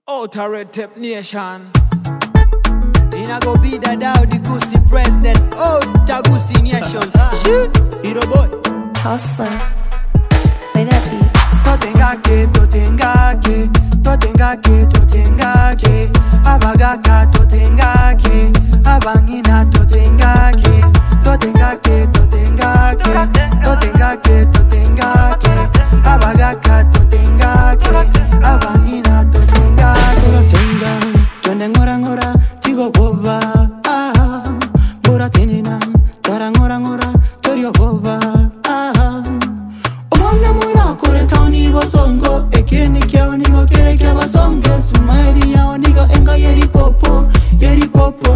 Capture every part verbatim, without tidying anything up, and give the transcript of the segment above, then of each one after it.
Outer Nation. Ina go be the Dow, the Goosey president. Outer Goosey Nation. Hero boy. Hustler. Play that beat. Totengake, totengake, totengake, totengake. Abagaka, totengake, abangina, totengake, totengake, totengake, totengake, totengake. Abagaka, totengake, abangina, totengake. Tenga, twende ngora ngora, tigo boba. Ah, bora tenina, tara ngora ngora, torio boba. Ah, omanga mura kore tani basongo, ekeni kya nigo kere kya basonge, sumairi ya nigo enga yeri popo, yeri popo.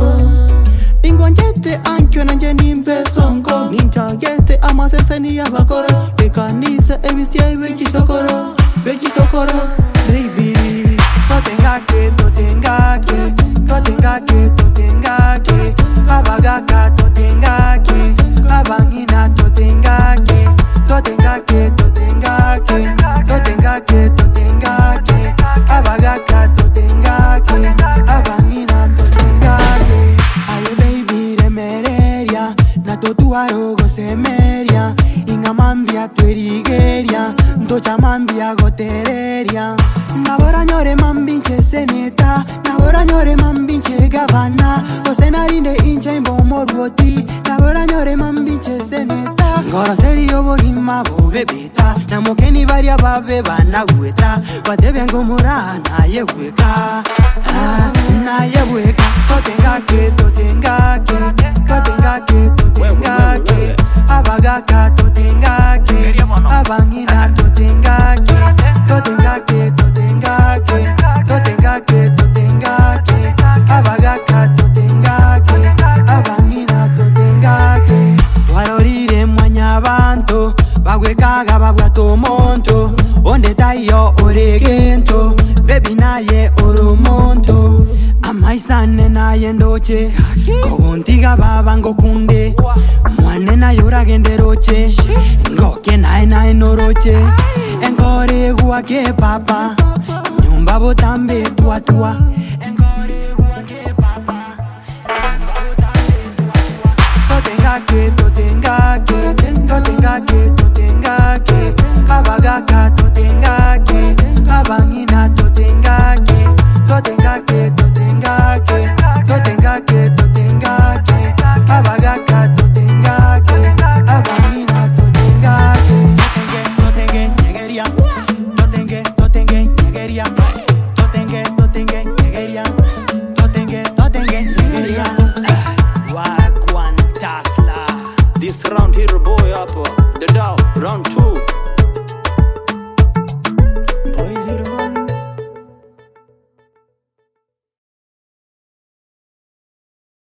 Ingwanjete ankyo na jeni mpe songo, ninjagete amasese ni ya bakoro, ekanise ebisiye bechi sokoro, bechi sokoro, baby. Totengake, totengake, totengake, totengake. Abagaka, totengake, abangina, totengake, totengake, totengake, totengake, totengake. Abagaka, totengake, abangina, totengake. Aye baby remereria, na totuaro gosemeria. Inga mambia tuerigeria, ntocha mambia gotereria. Nabora nyore mambinche seneta, nabora nyore mambinche gavana. Osenarinde inche mbomorwoti, nabora nyore mambinche seneta. Ngora seri yobo hima bobe beta, namokeni varia babe banagueta. Batebe ngomora na yeweka, ah, na yeweka. Totengake, totengake, totengake, totengake. Abagaka, totengake, abangina, totengake, totengake, totengake, totengake, totengake. Abagaka, totengake, abangina, totengake. Twarorire mwanyabanto, bagwekaga bagwato monto. Onde tayo oregento, baby naye oromonto. Amaisane naye ndoche, kogontiga baba ngokunde. Mwane na yura genderoche, ngoke nae nae noroche. Engore guake papa, nyumba botambe tua tua. Totengake, totengake, totengake, totengake. Abagaka, totengake, abangina, totengake, totengake,